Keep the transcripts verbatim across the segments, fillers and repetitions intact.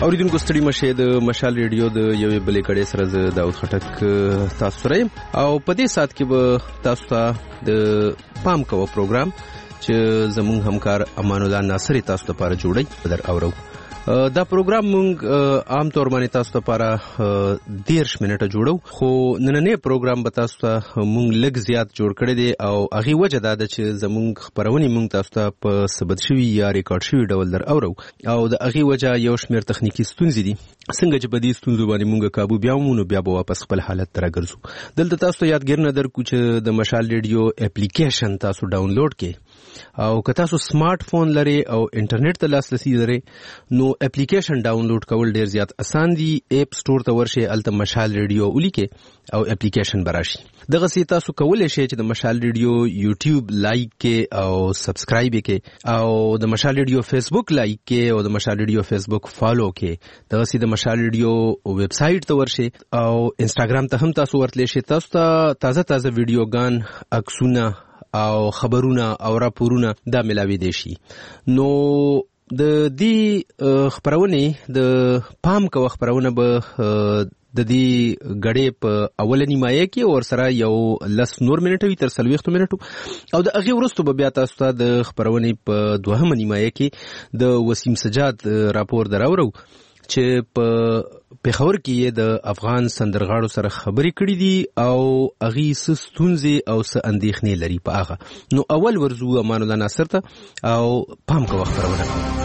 اوریدونکو ستړي مشه د مشال ریډیو د یوې بلې کړې سره زه داود خټک تاسو سره یم او په دې سات کې به تاسو ته د پام کوو پروګرام چې زموږ همکار امان الله ناصری تاسو لپاره جوړی در اورو. دا پروګرام مونږ عام طور باندې تاسو لپاره دیرش منټه جوړو، خو نننې پروګرام به تاسو ته مونږ لږ زیات جوړ کړی دی او هغه وجه دا ده چې زموږ خبرونه مونږ تاسو ته په ثبت شوی یا ریکارډ شوی ډول در اورو او د هغه وجه یو شمېر تخنیکی ستونزې دي. څنګه چې په دې ستونزو باندې مونږ قابو بیا مونږ بیا به واپس خپل حالت ته راګرځو. دلته تاسو ته یادګر نه درکو چې د مشال ریډیو اپلیکیشن تاسو ډاونلوډ کړئ او که تاسو سمارټ فون لري او انټرنیټ ته لاسرسي لري نو اپلیکیشن ډاونلوډ کول ډیر زیات اسان دي. اپ سٹور ته ورشئ، الته مشال ریډیو ولیکئ او اپلیکیشن براشي. دغه سي تاسو کولای شئ چې د مشال ریډیو یوټیوب لایک کې او سبسکرایب کې او د مشال ریډیو فیسبوک لایک کې او د مشال ریډیو فیسبوک فالو کې. دغه سي د مشال ریډیو ویب سټ ته ورشئ او انستګرام ته هم تاسو ورتلی شئ. تاسو ته تازه تازه ویډیوګان، عکسونه او خبرونه او راپورونه دا ملاوي دي شي. نو د دې خبرونه د پام کو خبرونه به د دې غړې په اولنی مایه کې اور سره یو لس نور منټوي تر سلويختو منټو او د هغه ورستو به بیا تاسو ته د خبرونه په دوهمه نیمایه کې د وسیم سجاد راپور دراورو چې په پیښور کې د افغان سندرغاړو سره خبرې کړې دي او هغه ستونزې او څه اندېښنې لري په هغه. نو اول ورزو امان الله ناصر ته او پام کوه خبرونه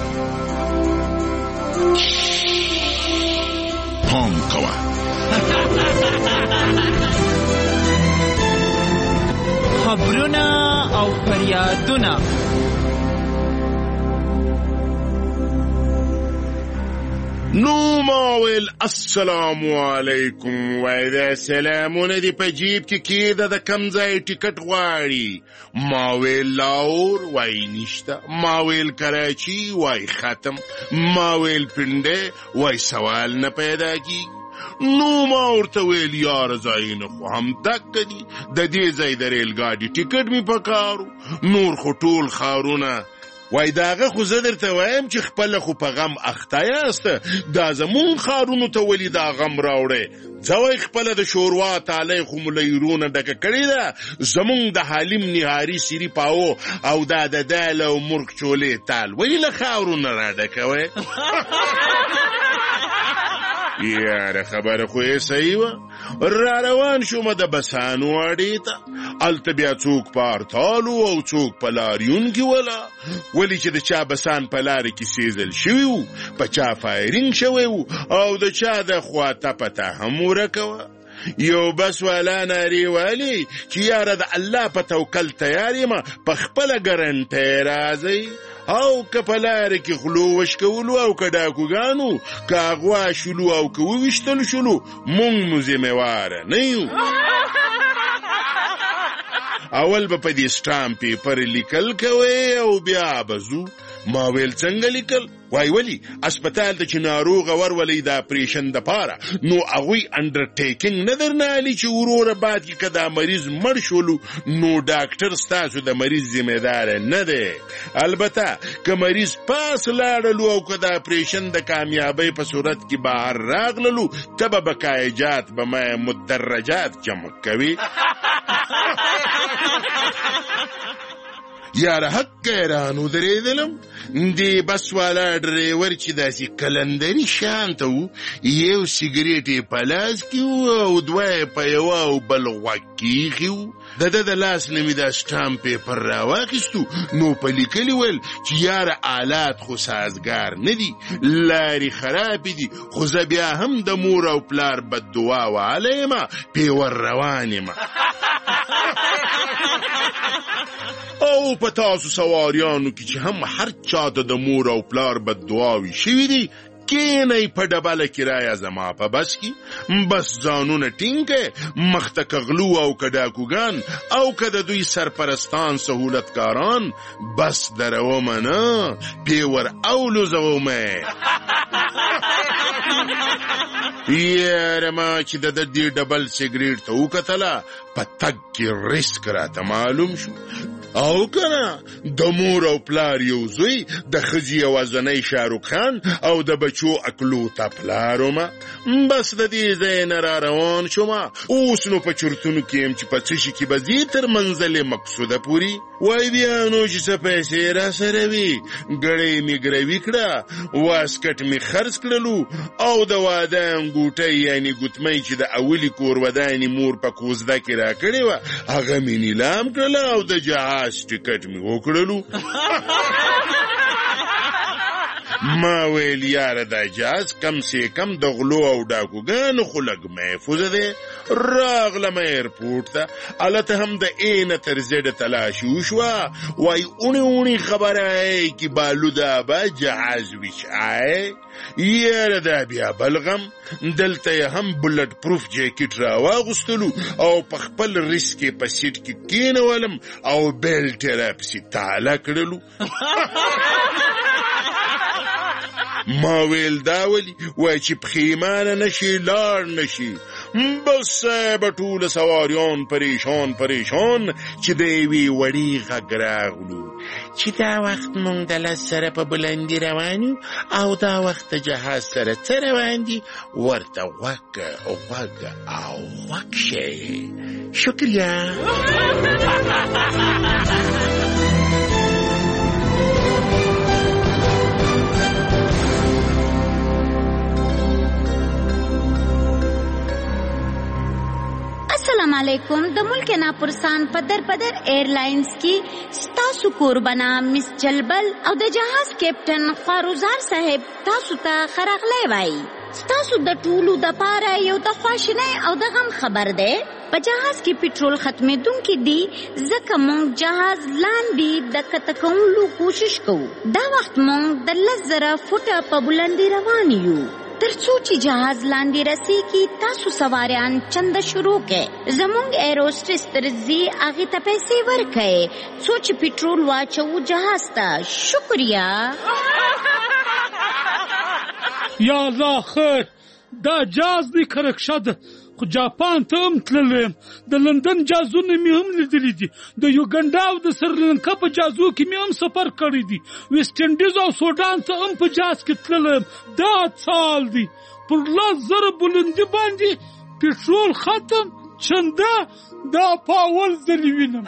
پام کوه خبرونه او فریادونه. نو ماویل السلام علیکم وای دا سلامونه دی په جیب کې کېده د کم ځای ټیکټ غواړي. ماویل لاور وای نشته، ماویل کراچی وای ختم، ماویل پنډه وای سوال نه پیدا کی. نو ما ورته ویل یار ځایونه خو هم دک دي، د دې ځای د ریل ګاډي ټیکټ می پکارو، نور خو ټول خارونه. وای داغه خو زه درته وایم چې خپل خو په غم اخته یاست، دا زمون خارونو ته ولې دا غم راوړې؟ ځوای خپل د شوروا تالی خو ملیرونه ډکه کړې ده، زمون د حالیم نهاري سیری پاو او دا د دال او مرغ چولې تال ولې له خاورونه را ډکوي؟ یاره خبره خو یې صحیح وه. را روان شوم د بسانو اډې ته، هلته بیا څوک په ارتالو او څوک په لاریون کې وله، ولې چې د چا بسان په لارې کې سیزل شوي وو، په چا فایرینګ شوی وو او د چا د خوا تپته هم ورکه وه. یو بس والا نارې والې چې یاره د الله په توکل تیار یم، په خپله ګرنټۍ راځئ او که په لاره کې خلو وشکولو او که ډاکوګانو که اغوا شلو او که وویشتل شلو مونږ مو ذمهواره نه یو. اول به په دې سټامپ پیپر لیکل کوئ او بیا به ځو. ما ویل څنګه لیکل؟ وای ولی اسپیټال ته چې ناروغه ورولې د اپریشن د پاره نو هغوی انډرټیکنګ نه درنالي چې وروره بعد کې که دا مریض مړ شولو نو ډاکټر ستاسو د مریض ذمهدار نه دی. البته که مریض پاس لاړلو او که د اپریشن د کامیابۍ په صورت کې بهر راغللو ته به بقایجات به ما مدرجات جمع کوي. یاره حق ایرانو دریدلم دی بس والا ډریور چې داسې کلندري شانته وو، یو سیګریټ یې په لاس کې وو او دوه یې په یوه او بل غوږ کې ایښي وو. د ده د لاس نه مې دا سټامپ پیپر راواخیستو نو په لیکلي ویل چې یاره آلات خو سازګار نه دي، لارې خرابې دي، خو زه بیا هم د مور او پلار بددعا واله یمه، پیور روان یمه. او په تاسو سواریانو کې چې هم هر چاته د مور او پلار بددعاوې شوي دي، کینئ په ډبله کرایه زما په بس کې، بس ځانونه ټینګ کئ، مخته که غلو او که ډاکوګان او که د دوی سرپرستان سهولتکاران، بس درومه نه پیور او لوزومه. یاره ما چې د دې ډبل سیګریټ ته وکتله په تګ کې ریسک راته معلوم شو. او کنه د مور او پلار یو زوی د ښځې یوازینی شاهرخ خان او د بچو اکلو ته پلار ومه. بس د دې ځای نه را روان شومه. اوس نو په چرتونو کې یم چې په څه شي کې به ځي تر منزل مقصوده پورې. وای بیا نو چې څه پیسې را سره وي ګړۍ مې ګروي کړه، واسکټ مې خرڅ کړلو او د واده انګوټۍ یعنې ګوتمۍ چې د اولي کور ودانې مور په کوزده کې را کړې وه هغه مې نیلام کړله او د جهاز ټکټ مې وکړلو. ما ویل یاره دا جهاز کم سې کم د غلو او ډاکوګانو خو لږ محفوظه دی. راغلم ایرپورټ ته، هلته هم د ای نه تر زیډه تلاشي وشوه. وای اونې اونې خبره ای که بالوده به جهاز ویچای. یاره دا بیا بلغم. دلته یې هم بلټ پروف جاکټ را واغوستلو او په خپل ریس کې په سیټ کې کېنولم او بیلټ یې راپسې تاله کړلو. ما ویل دا ولي؟ وای چې پښیمانه نشي لاړ نشي. بس صاحب ټوله سواریان پریشان پریشان چې د یوې وړې غږ راغلو چې دا وخت مونږ د لس سره په بلندي روان یو او دا وخت د جهاز سره څه روان دي، ورته غوږ غوږ او غوږ شئ. شکریه. السلام علیکم. د ملک ناپرسان پدر پدر ایرلاینز کی ستاسو کوربنا مس جلبل او د جهاز کیپټن خواروزار صاحب تاسو ته خراغلی وای. ستاسو د ټولو د پاره یو د خواشینۍ او د غم خبر دی. په جهاز کې پټرول ختمېدونکي دي ځکه موږ جهاز لاندې د کښته کولو کوشش کوو. دا وخت موږ د لس زره فوټه په بلندي روان یو. تر څو چې جهاز لاندې رسیږي تاسو سواریان چنده شروع کړئ. زموږ ایروسټریس ترځي هغې ته پیسې ورکړئ څو چې پټرول واچوو جهاز ته. شکریه. یا الله خیر، دا جهاز دی که رکشه ده، خو جاپان ته هم تللی یم. د لندن جهازونه مې هم لیدلي دي. د یوګنډا او د سریلنکا په جهازو کې مې هم سفر کړی دی. ویسټ انډیز او سوډان ته هم په جهاز کې تللی یم. دا څال دی پر لس زره بلندي باندې پټرول ختم چنده. دا په اول ځلې وینم.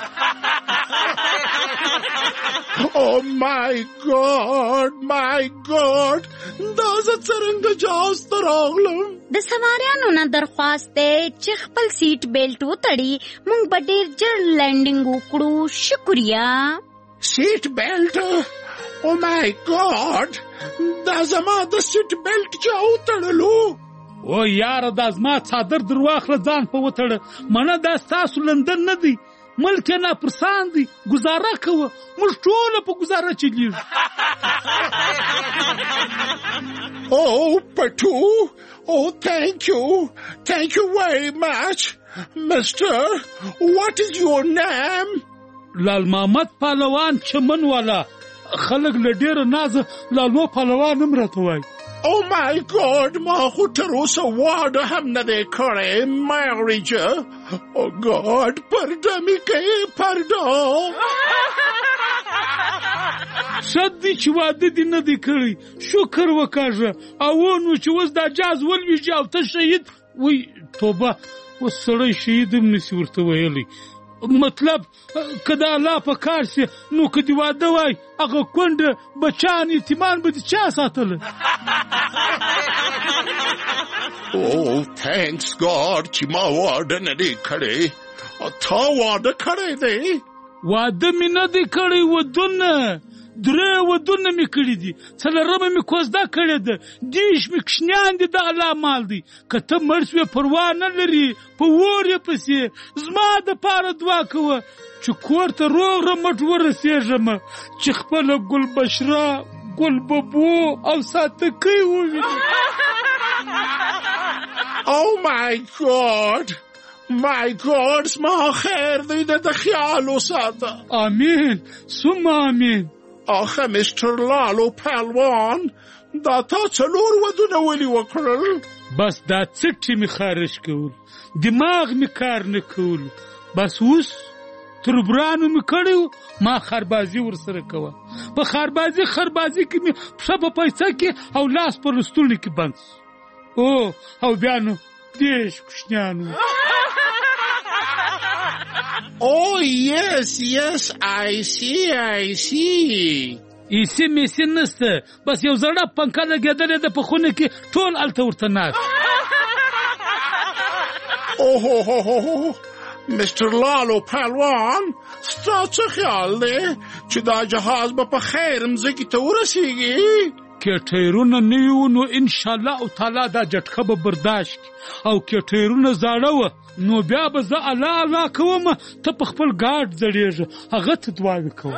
او مای ګاډ مای ګاډ دا زه څرنګه جهاز ته راغلم. د سواریانو نه درخواست دی چې خپل سیټ بیلټ وتړي. موږ به ډېر ژر لینډینګ وکړو. شکریه. سیټ بیلټ؟ او مای ګاډ دا زما د سیټ بیلټ چا وتړلو؟ او یاره دا زما څادر در واخله ځان په وتړه. منه دا ستاسو لندن نه دی، ملک ناپرسان دی. ګزاره کوه، موږ ټوله په ګزاره چلیږو. Oh, Patu. Oh, thank you. Thank you very much. Mister, what is your name? لال محمد پهلوان چمن والا. خلق لډیر ناز لالو پهلوان هم راته وای. Oh my God, ما خو تر اوسه واده هم نه دی کړی. مارجه. Oh God, پرده مې کوي پرده. شد دی چې واده دی نه دی کړی. شکر وکړه. او نو چې اوس دا جهاز ولویږي او ته شهید وای توبه. اوس سړی شهید هم نسي ورته ویلی. مطلب که د الله په کار سي نو که دې واده وای هغه کونډه بچیان یتیمان به دې چا ساتله؟ Oh, thanks God چې ما واده نه دی کړی. تا واده کړی دی؟ واده مې نه دی کړی. ودونه درې ودونه مې کړي دي. څلورمه مې کوزده کړې ده. دیش مې کوچنیان دي. د الله مال دی. که ته مړ شوې پروا نه لري، په اور یې پسې. زما دپاره دعا کوه چې کور ته روغ رمټ ورسېږم، چې خپله ګلبشره، ګلببو او ساتکۍ ووینم. Oh my God. My God, زما خیر دی. د خیال وساته. آمین ثم آمین. آخه مستر لالو پهلوان دا تا څلور ودونه ولې وکړل؟ بس دا څټې مې خارج کول، دماغ مې کار نه کول. بس اوس تربرانو مې کړی ما خربازي ورسره کوه. په خربازي خربازي کې مې پښه په پیسه کې او لاس په لستوڼي کې بند او او بیا نو دیش کوشنیانو. Oh, yes, yes, I see, I see. ایسی میسی نسته، بس یو زړه پنکه لګېدلې ده په خونه کې ټول هلته ورته ناست. اوه مستر لالو پهلوان ستا څه خیال دی چې دا جهاز به په خیر مځکې ته ورسېږي؟ که ټایرونه نوي وو نو انشاءالله او تعالی دا جټکه به برداشت کړي، او که ټایرونه زاړه وه نو بیا به زه الله الله کوم ته په خپل ګاډ زړېږه هغه ته دعاوې کوم.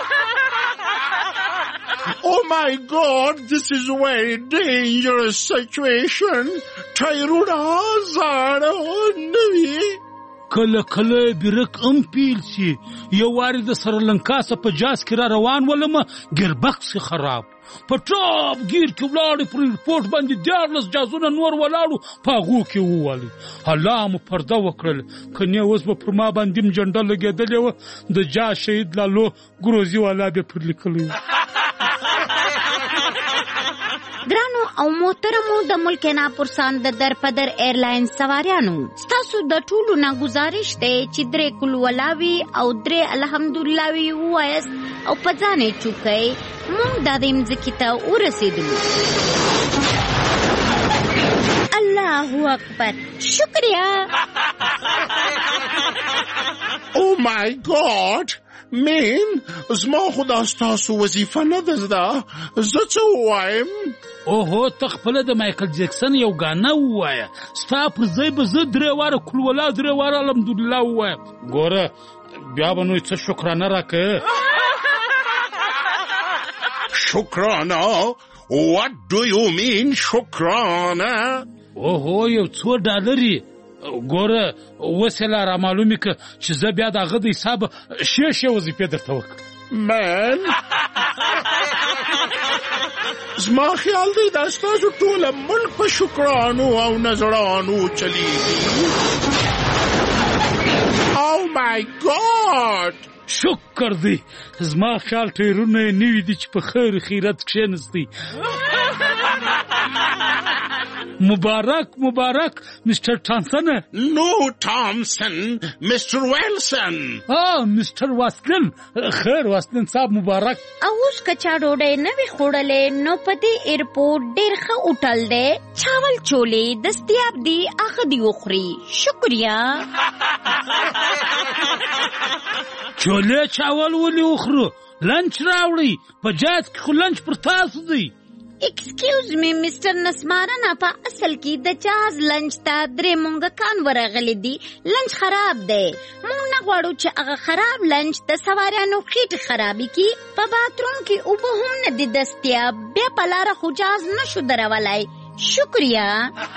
Oh my God, this is a very dangerous situation. ټایرونه زاړه نوي. کله کله بیرک ام پیل شي. یو وارې د سریلانکا څخه په جاز کې را روان ولم، ګیربکس یې خراب، په ټاپ ګیر کې ولاړې، پر ایرپورټ باندې دیارلس جازونه نور ولاړو، په هغو کې ووالي. الله مو پرده وکړل، کنې اوس به پر ما باندې م جنډه لګېدلې وه، د جاز شهید لالو ګروزي والا بیا پر لیکلی و. ګرانو او محترمو د ملک ناپرسان د درپدر ایرلاینز سواریانو، ستاسو د ټولو نه گزارش دی چې درې کل ولاوي او درې الحمدللهوي ووایست او په ځان یې چوکئ. موږ دا د مځکې ته ورسېدلو. الله اکبر، شکریه. Oh my God, مین زما خو دا ستاسو وظیفه نه ده زده، زه څه ووایم؟ اوهو ته خپله د مایکل جکسن یو ګانه ووایه، ستا پر ځای به زه درې واره کلولا درې واره الحمدلله ووایم. ګوره بیا به نو څه شکرانه راکړې. شکرانه؟ What do you mean شکرانه؟ اوهو یو څو ډالري. ګوره اوس یې لا رامعلومې که چې زه بیا د هغه د حساب شې شې وظیفې درته وکړم. من زما خیال دی دا ستاسو ټوله ملک په شکرانو او نظرانو چلیږي. Oh my God! شکر دی، زما خیال ټایرونه یې نوي دي چې په خیر خیرت کښېنستی. مبارک مبارک مسټر ټامسن. نو ټامسن، مسټر ویلسن. آه مسټر واسلن. خیر واسلن صاحب مبارک. او اوس که چا ډوډۍ نه وي خوړلې نو په دې ایرپورټ ډېر ښه هوټل دی، چاول چولې دستیاب دي، هغه دې وخوري. شکریه. چولې چاول ولې وخورو؟ لنچ راوړئ، په جهاز کې خو لنچ پر تاسو دی. ایکسکیوز می مسټر نسمارنه، په اصل کې د جهاز لنچ ته درې مونږکان ورغلي دي. لنچ خراب دی، مونږ نه غواړو چې هغه خراب لنچ د سواریانو خېټې خرابې کړي. په باتروم کې اوبه هم نه دي دستیاب، بیا په لاره خو جهاز نشو درولی. شکریه.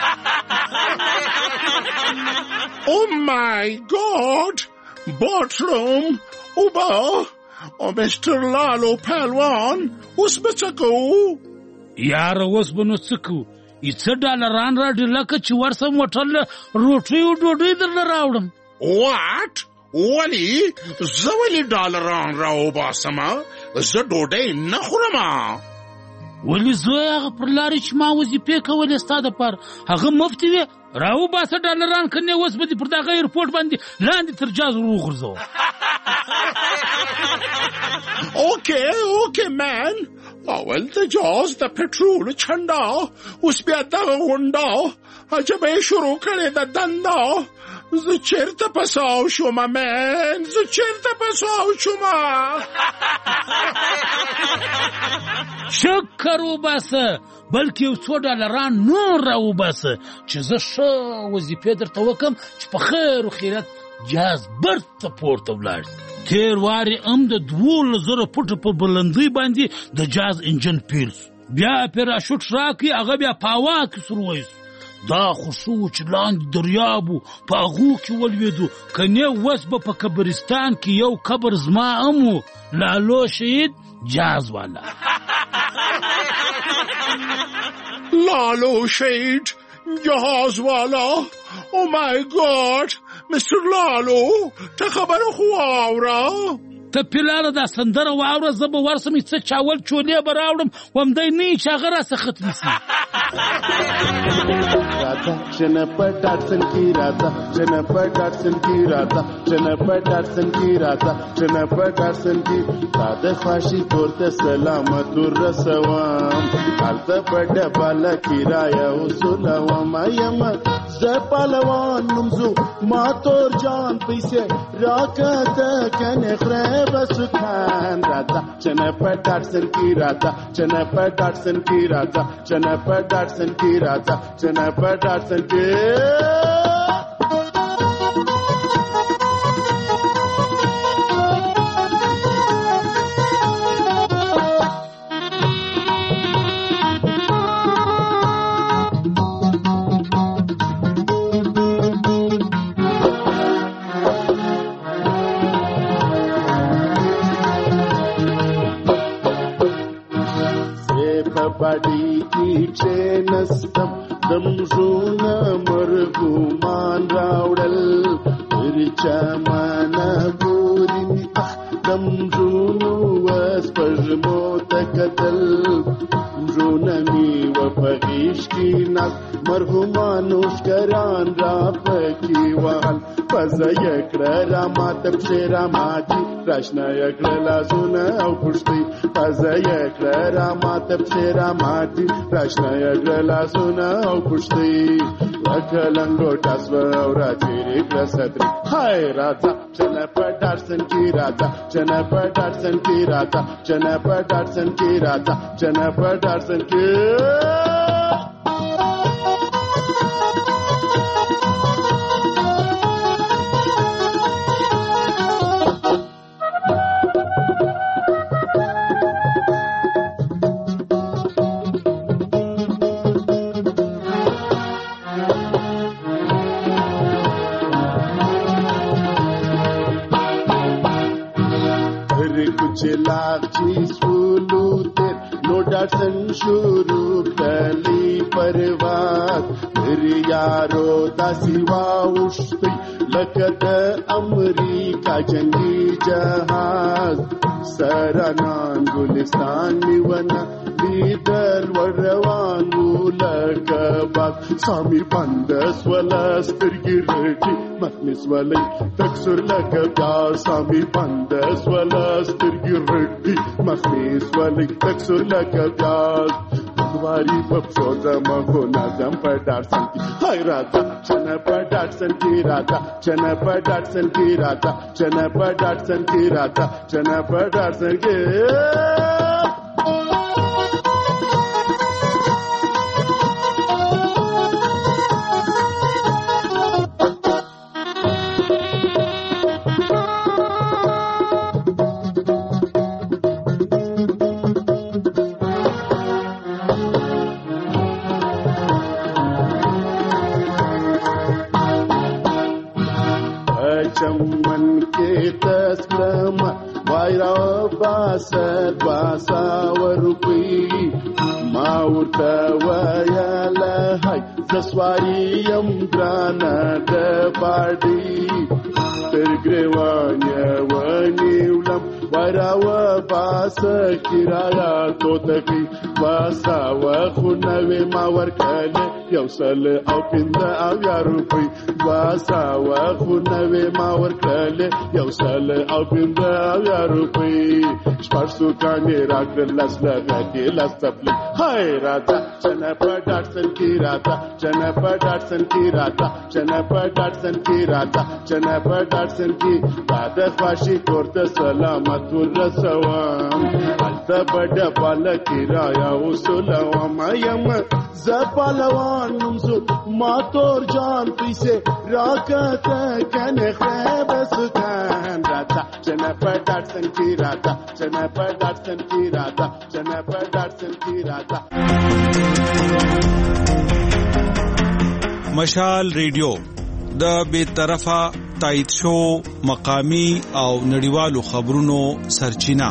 Oh my God! باتروم، اوبه او مسټر لالو پهلوان، اوس به څه کوو؟ یاره اوس به نو څه کوو؟ ای څه ډالران راډې لکه چې ورسم هوټل له روټۍ او ډوډۍ درله راوړم. What? ولې؟ زه ولې ډالران راوباسمه؟ زه ډوډۍ نه خورمه. ولې زوی هغه پر لارې چې ما وظیفې کولې ستا دپاره هغه مفتې وې، راوباسه ډالران، کنې اوس به دې پر دغه ایرپورټ باندې لاندې تر جاز وغورځوم. اوکې اوکې مین، اول د جاز د پټرولو چنډا، اوس بیا دغه غونډا، عجبه یې شروع کړې ده دنده. زه چېرته پساو شومه مین، زه چېرته پساو شومه. شکر وباسه، بلکې یو څو ډالران نور راوباسه چې زه ښه وظیفې درته وکړم چې په خیر و خیرت جاز برت ته پورته ولاړ. تېر وارې هم د دولس زره فوټه په بلندۍ باندې د جاز انجن پیل سو، بیا پیراشوټ راکړي، هغه بیا په هوا کې سروی سو. دا خو ښه و چې لاندې دریاب و، په هغو کې ولوېدو، کنې اوس به په قبرستان کې یو قبر زما هم و، لالو شهید جاز والا. لالو شهید جهاز والا. او مای گاډ، مستر لالو ته خبره خو واوره. ته پلاره دا سندره واوره، زه به ورسم څه چاول چولې به راوړم ومدی نه یې چې هغه راڅه ختمې شي. راځه چې نه په ډاټسن کې راځه، چې نه په ډاټسن کې راځه، چې نه په ډاټسن کې راځه، چې نه په ډاټسن کې تا د خواشي کور ته سلامت ورسوم، هلته په ډبله کې رایه وسولوم. یم زه پهلوان نوم زو ما تور جان پیسې راکته کنې خره به سکان. راځه چې نه په ډاټسن کې راځه، چې نه په ډاټسن کې راځه، چې نه په ډاټسن کې راځه، چې نه په ډاټسن کې. باډي کې چې نستم دم زونه مرګومان راوړل پر چمانه ګوري می اخ دم زونو واس پژمو تکتل زونه می و پغیش کې ناس مرګومانو شکران را پکی وال پزا یکړه را مات بشرا ماتي راشنا یکړه لاسونه او پښتي پزا یکړه را مات بشرا ماتي راشنا یکړه لاسونه او پښتي وکلنګو تاسو او راځي کړه ستري. هاي راځه چې نه په ډاټسن کې راځه، چې نه په ډاټسن کې راځه، چې نه په ډاټسن کې راځه، چې نه په ډاټسن کې. लाख चीज फूलू तेर no Datsun शुरू कली परवात फिर यारो दासिवा उष्टी लकत अमरीका जंगी जहाज सरानान गुलिस्तान निवना लीदर वरवांगू लकबात सामी बंदस वला स्तिरगी रेटी मखनिस वाली तक्सुर लकबा सामी बंदस वला स्तिरगी रेटी मखनिस वाली तक्सुर लकबा वारी बपसोजा मगो नाजम पर डाटसन की. हाय राजा चना पर डाटसन की राजा, चना पर डाटसन की राजा, चना पर डाटसन की राजा, चना पर डाटसन की. चमन के तस्करमा वायरा बासर बासावर रुपी माउता वयाला हाय जसवारी यमद्राना दबाडी तरग्रेवान्या वनिवलम वायरावा बास किराया तोतकी बासावा खुनवे मावर कले यवसल औ पिंदा औ यारुपी बासावा खुनवे मावर कले यवसल औ पिंदा औ यारुपी स्पर्शु काने रागल लसला के लस्तपले. हाय राजा चना पर डाटसन की राजा, चना पर डाटसन की राजा, चना पर डाटसन की राजा, चना पर डाटसन की दादा फाशी कोर्ट सलामत रसवाम अलता बड़ा पाला किराया उसूलवाम. यम जपालवान नुमसु मातोर जान पीसे राकत कने खैब सुखान. राजा चना पर डाटसन की राजा, चना पर डाटसन की राजा, चना पर डाटसन की राजा. مشال ریډیو د بے طرفه تایید شو مقامی او نړیوالو خبرونو سرچینه.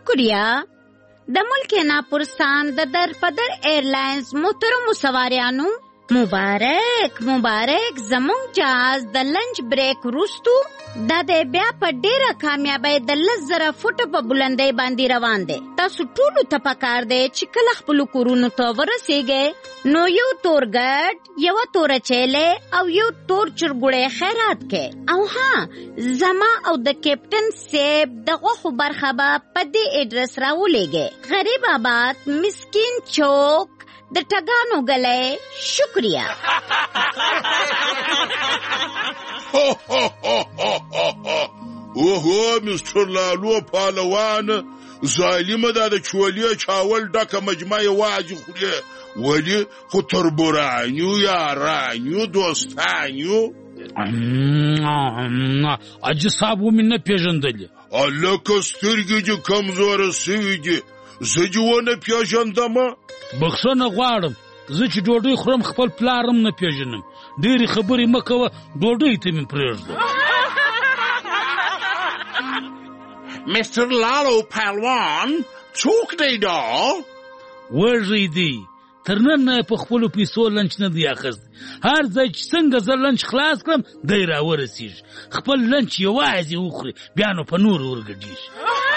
شکریہ. د ملک ناپرسان د درپدر ایرلاینز محترمو سواریانو مبارک مبارک. زمونږ جهاز د لنچ بریک وروستو دا د بیا په ډیره کامیابی د لس زره فوټه په بلندۍ باندې روان دی. تاسو ټولو ته پکار دی چې کله خپلو کورونو ته ورسیږئ نو یو تور ګډ، یوه توره چیلې او یو تور چرګوړی خیرات کړئ. او ها، زما او د کیپټن صاحب د غوښو برخه به په دې ایډرس راولېږئ: غریب آباد، مسکین چوک، د ټګانو گلے. شکریہ. اوهو مستر لالو پهلوان، ظالمه دا د چولیو چاول ډکه مجمع یوازې خوري، ولی خو تربورانیو یارانیو دوستانیو. حاجي صاحب ومې نه پېژندلې. هلکه سترګې دې کمزوره سوي دي، زه دې ونه پېژندمه. بخښنه غواړم، زه چې ډوډۍ خورم خپل پلار هم نه پېژنم. ډېرې خبرې مه کوه، ډوډۍ ته مې پرېږده. مستر لالو پهلوان څوک دی دا؟ وږی دی، تر نن نه په خپلو پیسو لنچ نه دی اخیستی. هر ځای چې څنګه زه لنچ خلاص کړم دی راورسېږي، خپل لنچ یوازې وخوري، بیا نو په نورو ورګډېږي.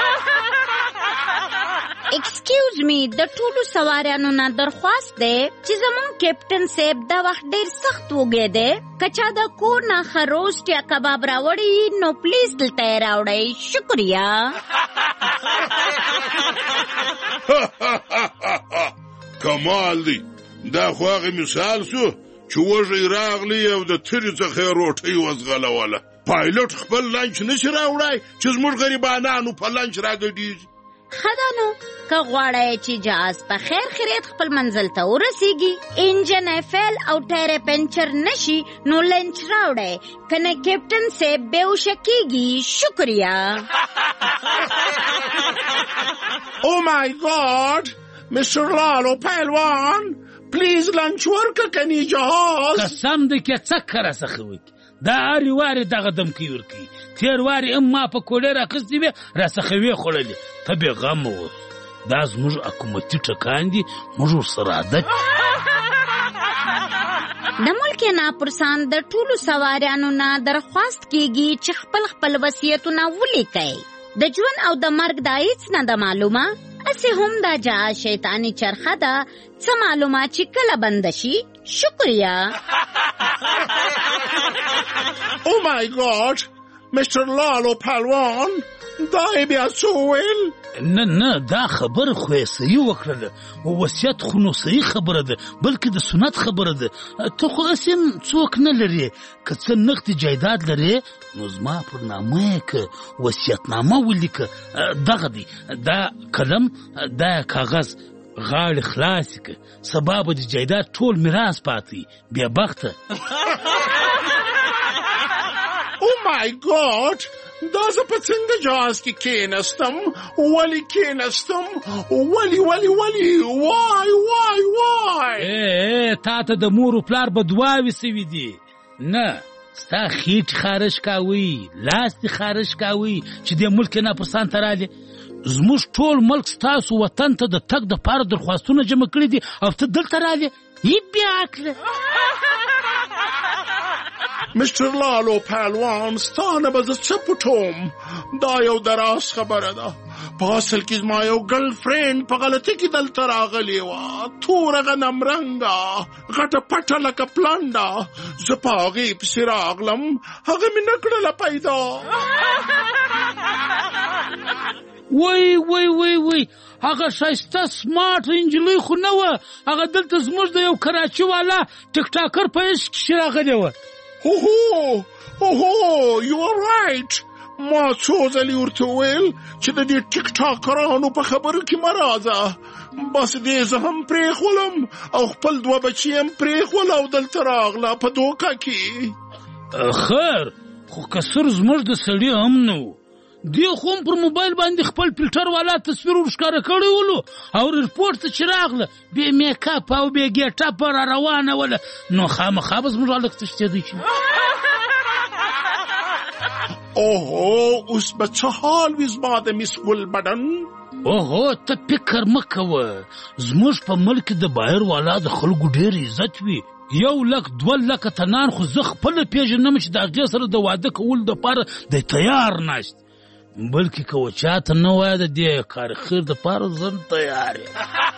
ایکسکیوز می، د ټولو سواریانو نه درخواست دی چې زمون کیپټن صاحب دا وخت ډیر سخت وګی دی. کچا د کور نه خروست یا کباب راوړي نو پلیز دلته یې راوړئ. شکریہ. کمال دی، دا خو هغه مثال سو چې وږی راغلی او د ترې څخه یې روټۍ وزغلوله. پایلوټ خپل لنچ نشي راوړی چې زموږ غریبانانو په لنچ راګډېږي. ښه ده نو، که غواړئ چې جهاز په خیر خیریت خپل منزل ته ورسیږي، انجن یې فیل او ټایر یې پنچر نشي نو لنچ راوړئ، که نه کیپټن صاحب بېهوشه کېږي. شکریہ. او مای گاډ، مستر لالو پهلوان پلیز لنچ ورکه کنی جهاز. قسم دی که څه کره څخه وکړي، دا هرې وارې دغه دمکۍ ورکوي. تېر وارې هم ما په کوډۍ راخیستې وې، راڅخه ویې خوړلې. ته بېغمه اوس، دا زموږ حکومتي ټکان دي، موږ ورسره عادت. د ملک ناپرسان د ټولو سواریانو نه درخواست کیږي چې خپل خپل وصیتونه ولیکئ. د ژوند او د مرګ دا هیڅ نه ده معلومه، اسې هم دا جهاز شیطاني چرخه ده، څه معلومه چې کله بنده شي. شکریہ. او مای گاډ، مستر لالو پهلوان دا یې بیا څه وویل؟ نه نه، دا خبره خو یې صحیح وکړله. وصیت خو نو صحیح خبره ده، بلکې د سنت خبره ده. ته خو هسې څوک نه لرې، که څه نقدي جایداد لرې نو زما پر نامه یې که وصیتنامه ولیکه. دغه دی، دا قلم، دا کاغذ، غاړې خلاصې که، سبا به د جایداد ټول میراث پاتې بیا بخته. او مای گاډ، دا زه په څنګه جهاز کې کېنستم؟ ولې کېنستم؟ ولې ولې ولې وای وای وای؟ ای تا ته د مور و پلار بدواوې سوي دي. نه، ستا خېټې خارش کاوي، لاس دې خارش کاوي چې دې ملک ناپرسان ته رالې. زموږ ټول ملک ستاسو وطن ته د تګ دپاره درخواستونه جمع کړي دي او ته دلته رالې. هی بیا کړه. مستر لالو پهلوان، ستانه به زه څه پټوم؟ دا یو دراز خبره ده. په اصل کې زما یو ګرل فرینډ په غلطۍ کې دلته راغلې وه، توره غنم رنګه، غټه پټه لکه پلنډه. زه په هغې پسې راغلم، هغه مې نه کړله پیدا. وای وای وای وای، هغه ښایسته سمارټ نجلۍ خو نه وه، هغه دلته زموږ د یو کراچي والا ټیک ټاکر په عشق کښې راغلې وه. اوهو اوهو، یو آر رایټ. ما څو ځلې ورته وویل چې د دې ټیک ټاکرانو په خبرو کې مه راځه. بس دې زه هم پرېښولم او خپل دوه بچي هم پرېښول او دلته راغله په دوکه کې. خیر، خو کسر زموږ د سړي هم نه و. دی خو هم پر موبایل باندې خپل فلټر والا تصویر ورښکاره کړی ولو او رپورټ ته چې راغله بې میک اپ او بې ګیټ اپ را روانه وله، نو خامخا به زموږ هلک تښتېدی شي. اوهو اوس به څه حال وي زما د مس ګل بدن؟ اوهو ته فکر مه کوه، زموږ په ملک کې د بایر والا د خلکو ډېر عزت وي. یو لک دوه لکه تنان خو زه خپله پېژنم چې د هغې سره د واده کولو دپاره دی تیار ناست، بلکې که و چاته نه وایه د دې کار خیر دپاره زه تیار یم.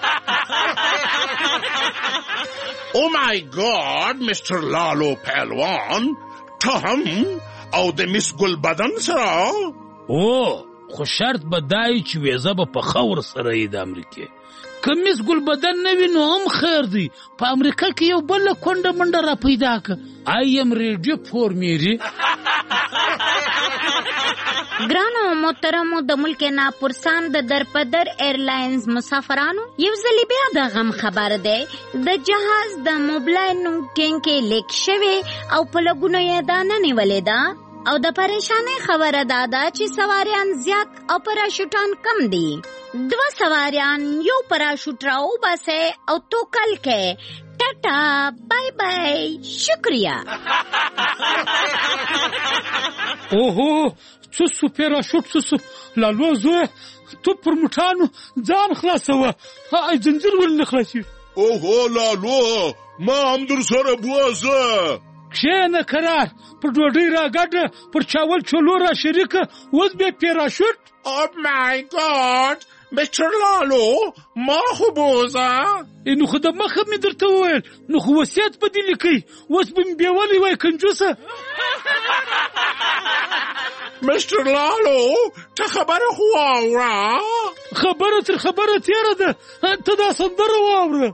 او مای ګاډ مسټر لالو پهلوان، ته هم او د مس ګل بدن سره؟ او خو شرط به دا وي چې ویزه به په خور سره یې د امریکې. که مس ګل بدن نه وي نو هم خیر دی، په امریکا کې یو بله کونډه منډه را پیدا که. آی یم ریډي فور میری. ګرانو محترمو د ملک ناپرسان د درپدر ایرلاینز مسافرانو، یو ځلې بیا د غم خبر دی. د جهاز د موبلای نوټینګ کې لیک شوی او په لګونو یې دانه نیولې ده او د پریشانۍ خبره دا ده چې سواریان زیات او پراشوټان کم دي. دوه سواریان یو پراشوټ راوباسئ او توکل کې. ټاټا، بای بای، شکریہ. اوهو څه سو پیراشوټ، څه سو لالو زویه، تو پر موټانو ځان خلاصوه، ای زنځیر ولې نه خلاصېږي؟ اوهو لالو، ما هم در سره بوځه. کښېنه کرار، پر ډوډۍ را ګډه، پر چاول چولو را شریکه، اوس بیا پیراشوټ. او مای ګاډ مسټر لالو، ما خو بوځه. نو خو د مخه مې درته وویل، نو خو وصیت به دې لیکئ، اوس به مې بیولې وای کنجوسه. مسټر لالو، ته خبره خو واوره. خبره تر خبره تېره ده، ته دا سندره واوره.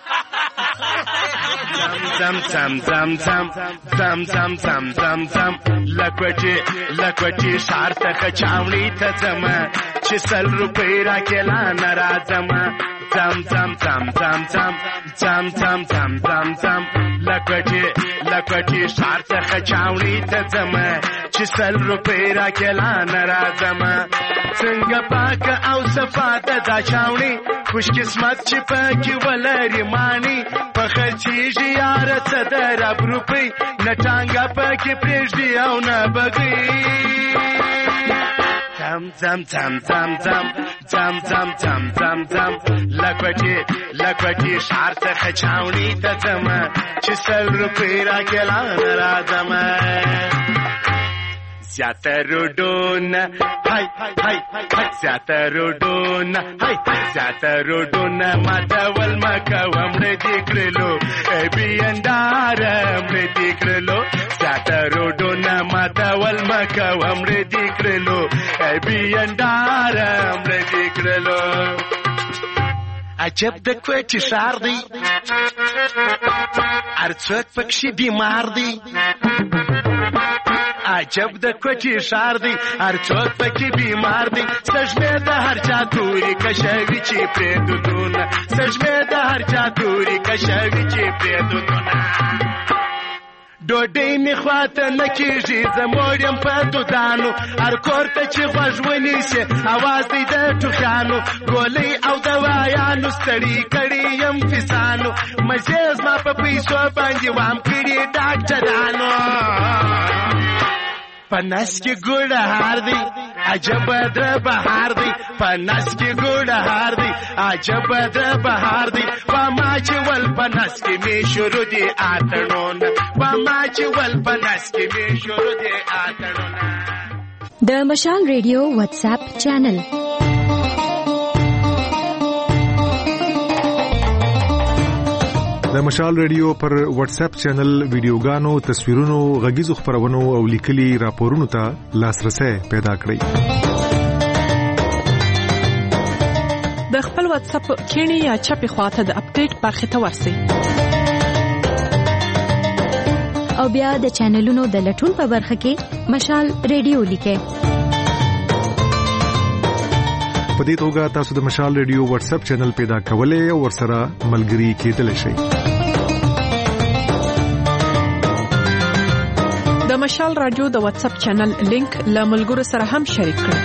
زم زم زم زم زم زم زم زم زم لکوټي لکوټي ښار ته چاوړي ته ځم چې سل روپۍ راکې لا نه راځم. زم زم زم زم زم زم زم زم زم زم لکوټي لکوټي ښار ته چاوړي ته ځم چې سل روپۍ راکې لا نه راځم. څنګه پاک او صفا ده دا چاوړي، خوش قسمت چې پکې ولري مانی. په خرچېږي یاره څه د رب روپۍ، نه ټانګه پکې پرېږدي او نه بګۍ. زم زم زم زم زم زم زم زم زم زم لکوټي لکوټي ښار څخه چاوړي ته ځم چې سل روپۍ راکې لا نه راځم. زیاته روډونه هاي هاي هاي زیاته روډونه هاي هاي زیاته روډونه ماتول مکوه مړه دې کړلو ای بینداره مړه دې کړلو. زیاته روډونه ماتول مکوه مړه دې کړلو ای بینداره مړه دې کړلو. عجب د کوټې ښار دی، هر څوک پکښې بیمار دی. عجب د کوټې ښار دی، هر څوک پکې بیمار دی. سږمې د هر چا توري کشوي چې پرې دودونه، سږمې د هر چا توري کشوي چې پرې دودونه. ډوډۍ مې خواته نه کېږي، زه مور یم په دودانو. هر کور ته چې غوږ ونیسي اواز دی د ټوخیانو. ګولۍ او دوایانو ستړي کړي یم فیسانو. مزې زما په پیسو باندې وام کړي ډاکټرانو. په نس کې ګوډه هار دی، عجب د بهار دی. په نس کې ګوډه هار دی، عجب د بهار دی. په ما چې ول په نس کې مې شروع دي اتڼونه، په ما چې ول په نس کې مې شروع دي اتڼونه. د مشال ریډیو واتساپ چینل د مشال ریډیو پر واتس اپ چینل ویډیوګانو، تصویرونو، غږیزو خبرونو او لیکلي راپورونو ته لاسرسي پیدا کړئ. د خپل واتس اپ کینی یا چپی خواته د اپډیټ برخه ته ورسئ او بیا د چینلونو د لټون په برخه کې مشال ریډیو لیکئ. په دې توګه تاسو د مشال ریډیو واتس اپ چینل پیدا کولای او ورسره ملګري کېدلی شئ. د مشال رادیو د واتس اپ چینل لینک له ملګرو سره هم شریک کړئ.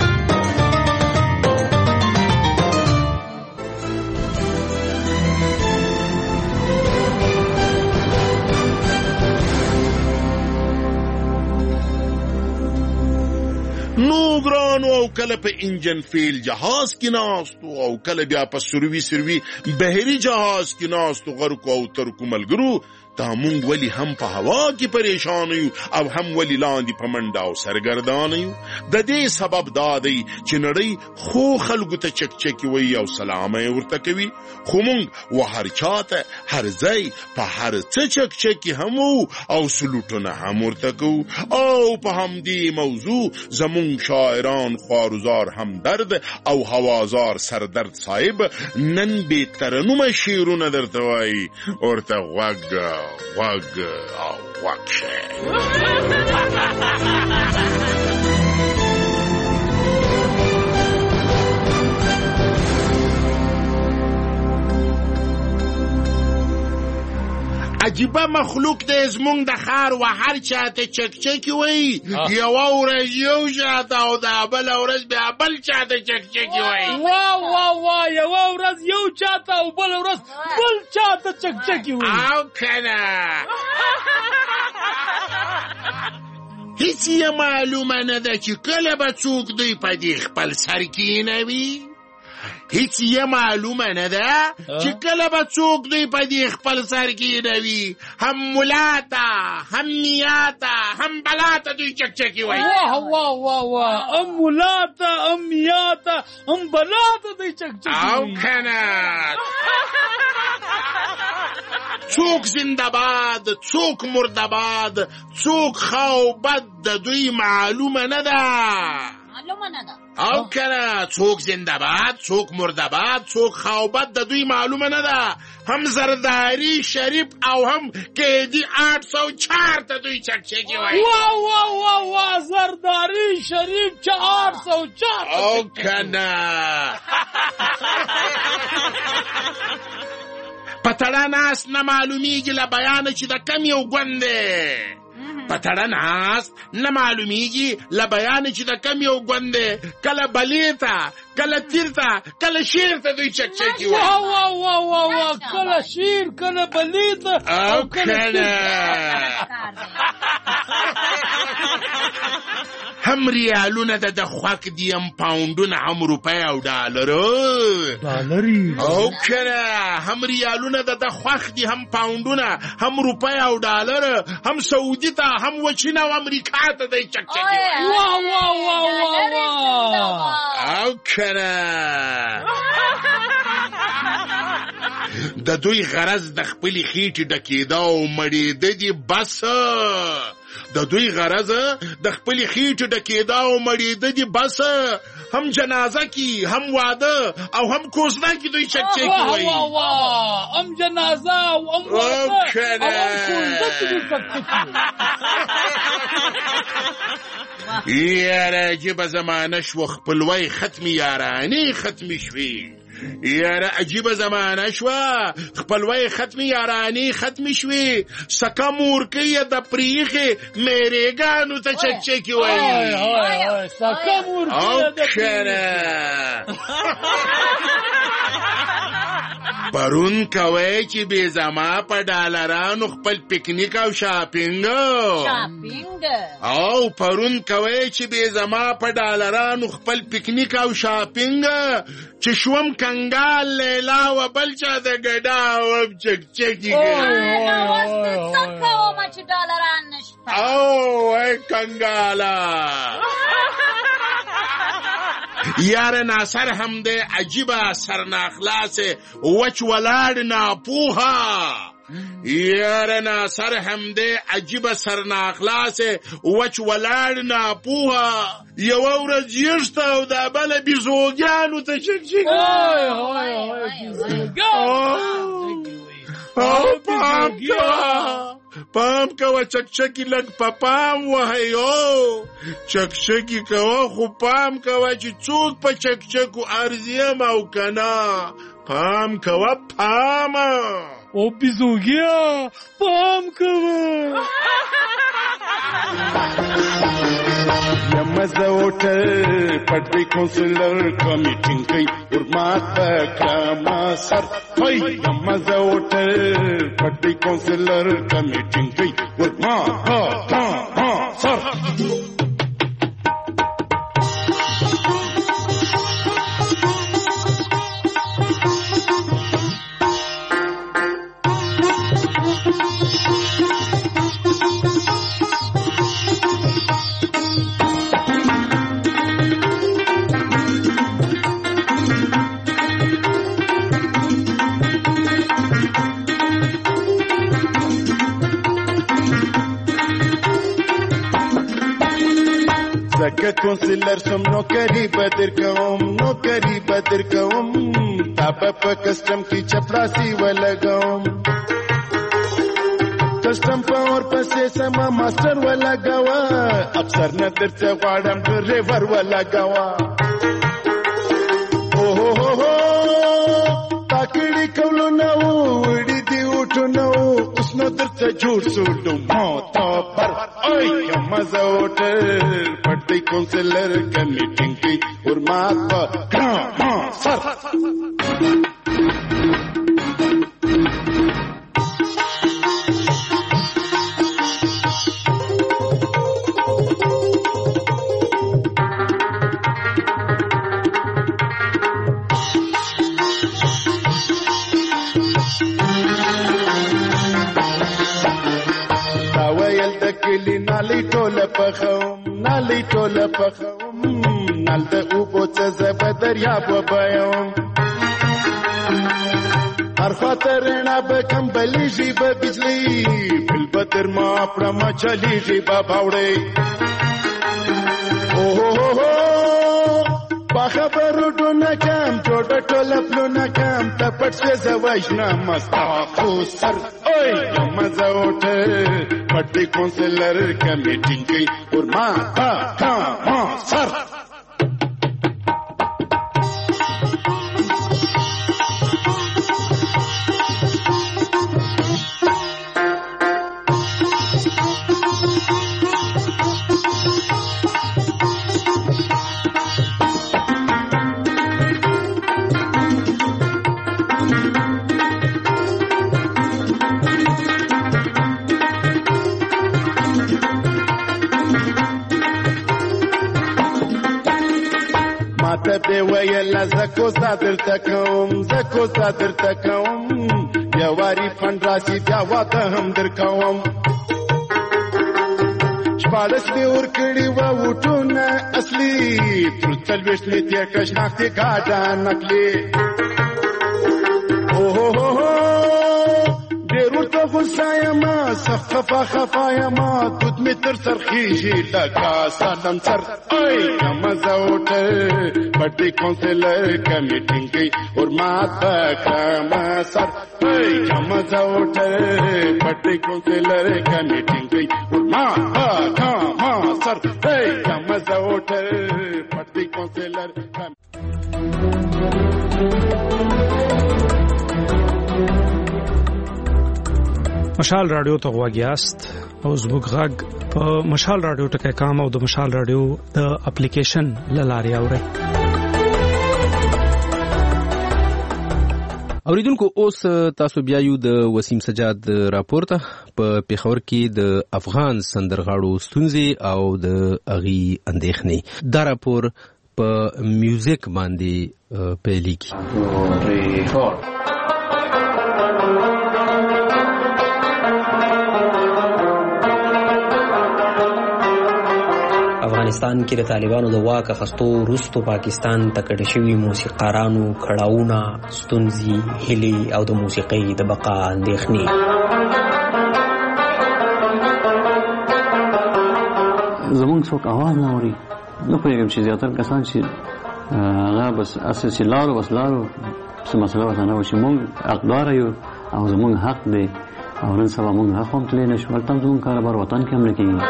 نو ګرانو او کله په انجن فیل جهاز کې ناستو او کله بیا په سروي سروي بحري جهاز کې ناستو غرقو او ترکو ملګرو دا مونږ ولی هم په هوا کې پریشان یو او هم ولی لاندې په منډه او سرګردان یو. د دې سبب دا دی چې نړۍ خو خلکو ته چکچکي وایي او سلام یې ورته کوي، خو مونږ و هر چاته هر ځای په هر څه چکچکي هم او سلوټونه هم ورته کوو. او په همدې موضوع زمونږ شاعران خوارزار همدرد او هوازار سردرد صاحب نن بې ترنمه شعرونه درته وایي، ورته غوږ غوږ او غوږ شه. عجیبه مخلوق دی زمونږ د ښار و هر چاته چکچکي وایي، یوه ورځ یو چاته او دا بله ورځ بیا بل چاته چکچکي وایي. وا وا وا یوه ورځ یو چاته او بله ورځ بل چاته چکچکي وایي. او کنه هیڅ یې معلومه نه ده چې کله به څوک دوی په دې خپل سر کینوي. هیڅ یې معلومه نه ده چې کله به څوک دوی په دې خپل سر کینوي. هم ملا ته هم نیا ته هم بلا ته دوی چکچکي وایي. واه واه واه واه هم ملا ته هم نیا ته هم بلا ته دوی چکچکي وایي. او کنه څوک زنده‌باد څوک مرده‌باد څوک خو بد د دوی معلومه نه ده. معلومه نه ده. او کنه څوک زنده‌باد څوک مرده‌باد څوک خو بد د دوی معلومه نه ده. هم زرداری شریف او هم قیدی آٹھ سو چار ته دوی چکچکي وایي. واه واه واه واه زرداری شریف چې آٹھ سو چار. او کنه پتړه ناست نه معلومیږي له بیانه چې د کم یو ګوند دی. پتړه ناست نه معلومیږي له بیانه چې د کم یو ګوند دی. کله بلې ته کله تیر ته کله شیر ته دوی چکچکي وایي. واه واه واه واه واه کله شیر کله بلې ته او کنه هم ریالونه د د خوک دي هم پاونډونه هم روپۍ او ډالرو ډالري. او کنه هم ریالونه د د خوک دي هم پاونډونه هم روپۍ او ډالر هم سعودي ته هم وچین او امریکا ته دی چکچکي وایي. واه واه واه واه او کنه د دوی غرض د خپلې خېټې ډکېده او مړېده دي بس. د دوی غرض د خپلې خېټې ډکېده او مړېده دي بس. هم جنازه کې هم واده او هم کوزده کې دوی چکچکي وایي. هم جنازه او هم واده او هم کوزده کې دوی چکچکي. یاره عجیبه زمانه شوه خپلوۍ ختمې یارانې ختمې شوې. یاره عجیبه زمانه شوه خپلوۍ ختمې یارانې ختمې شوې. سکه مورکۍ یې د پریښې میرېګانو ته چکچکي وایي. سکه مورکۍ او کنه پرون کوي چې بې زما په ډالرانو خپل پکنیک او شاپینګ شاپینګ او پرون کوي چې بې زما په ډالرانو خپل پکنیک او شاپینګ چې شوم کنګال لیلا و بل چا د ګډا او چکچکي او ای کنګالا یار ناصر هم ده عجیبه سرناخلاص وچ ولاړ ناپوها. یار ناصر هم ده عجیبه سرناخلاص وچ ولاړ ناپوها. یو ورځ یشته او دا بله بیزوګانو ته چکچکي. او پام کوه پام کوه چکچکی لگ پا پام وحیو چکچکی کوه خو پام کوه چې څوک په چکچکو ارزیم او کنا. پام کوه پام او بیزوگیا پام کوه. یمزه هوټل پټي کونسلر کمیټینګ کوي ورمات پکما سر وای یمزه هوټل پټي کونسلر کمیټینګ کوي ورمات ها ها سر زکه کونسلر سم نو کری بدر کوم نو کری بدر کوم تا په کسٹم کی چپراسی ولګوم کسٹم پاور پسې سما ماستر ولګوا افسر نه درته غواړم ډرایور ولګوا او هو هو هو تاکړی کولو نو وړي دی وټو نو اوس نو درته جوړ سوټو مو تا پر ای مزه وټر پټي کونسلر کمیټینګ کی ورمات په سر نالی ټوله پخوم نالی ټوله پخوم نال د اوبو څه زه به دریاب وبیم هر خواته رڼا به کمبلیږي به بجلي بل به تر ما پړمه چلیږي به باوړی اوهوهو په خبرو ډونه کم جوړه ټوله پلونه کم ته پټ شوې زه وژنم ستا خو سر اوی مزه وټه پټي کونسلر کمیټینګ کی ورما کا کا ما سر به ویل زکو صدر تکوم زکو صدر تکوم یواری فند راسی بیا واته هم در کوم شپاړس می ور کړی و وټونه اصلي تر څلوېښت می تیر کښ ناختې گاډه نکلي اوهو هو ډېر ورته غوسه یم سخت خفا خفا یم دود می تر سر خیږي لکه سالم سر ای مزه وټه پټي کونسلر کمیټینګ کی ورمات کما سر ای مزه وټه پټي کونسلر کمیټینګ کی ورمات کما سر ای مزه وټه پټي کونسلر مشال رادیو ته غواګیاست او زموږ غږ په مشال رادیو ټکي کام او د مشال رادیو د اپلیکیشن لاري اوري اوریدونکو اوس تاسو بیا یو د وسیم سجاد راپورته په پیښور کې د افغان سندرغاړو ستونزې او د اغي اندېښنې دا راپور په میوزیک باندې پیلېږي افغانستان کې د طالبانو د واک اخیستو وروسته پاکستان ته کډه شوي موسیقارانو کړاوونه ستونزې هیلې او د موسیقۍ د بقا اندېښنې زمونږ څوک اواز نه اوري نه پوهېږم چې زیاتره کسان چې هغه بس اساس چې لارو بس لارو څه مسله ورته نه وه چې مونږ حقداره یو او زمونږ حق دی او نن سبا مونږ حق هم تللی نه شو هلته هم زمونږ کاروبار وطن کې هم نه کېږي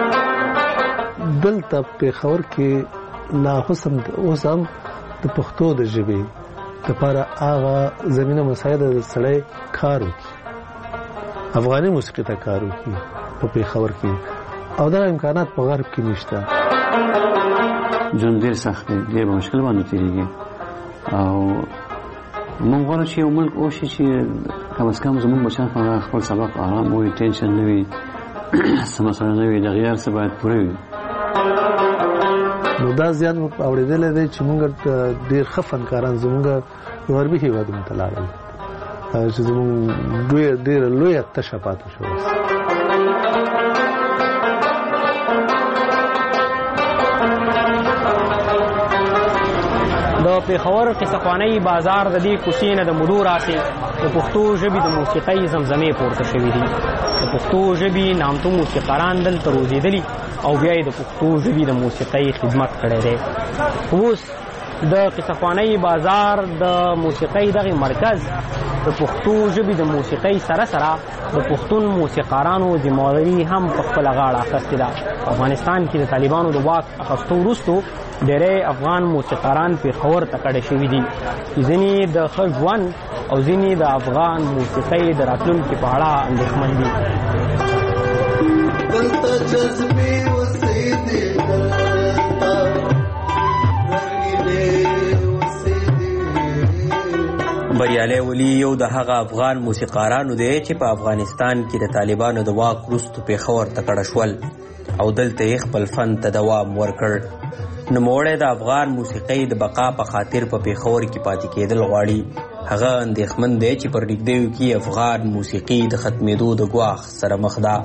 دلته پېښور کې لا حسن اوس هم د پښتو د ژبې لپاره هغه زمینه مساعده د سړی کار وکړي افغاني موسیقي ته کار وکړي په پېښور کې او دا امکانات په غرب کې نشته ژوند ډېر سخت دی ډېر په مشکل باندې تېرېږي او موږ غواړو چې یو ملک وشي چې کم از کم زموږ بچیان خپل سبق آرام وي ټینشن نه وي څه مسله نه وي د غیر څه باید پوره وي نو دا زیان اورېدلی دی چې موږ ډېر ښه فنکاران زموږ غربي هېوادونو ته لاړل چې زموږ ډېره لویه تشه پاتې شوه د پېښور قصهخوانۍ بازار د دې کوڅې نه د مودو راسې د پښتو ژبې د موسیقۍ زمزمې پورته شوي دي د پښتو ژبې نامتو موسیقاران دلته روزېدلي او بیا یې د پښتو ژبې د موسیقۍ خدمت کړی دی. اوس د قصهخوانۍ بازار د موسیقۍ دغه مرکز د پښتو ژبې د موسیقۍ سره سره د پښتون موسیقارانو ذمهواري هم په خپله غاړه اخیستې ده. په افغانستان کې د طالبانو د واک اخیستو وروستو ډېری افغان موسیقاران پېښور ته کډه شوي دي. ځینې د ښه ژوند او ځینې د افغان موسیقۍ د راتلونکي په اړه اندېښمن دي. بریالی ولی یو د هغه افغان موسیقارانو دی چې په افغانستان کې د طالبانو د واک وروسته پېښور ته کډه شول او دلته یې خپل فن ته دوام ورکړ. نوموړی د افغان موسیقۍ د بقا په خاطر په پېښور کې پاتې کېدل غواړي. هغه اندېښمن دی چې پر نږدېیو کې افغان موسیقي د ختمېدو د ګواښ سره مخ ده.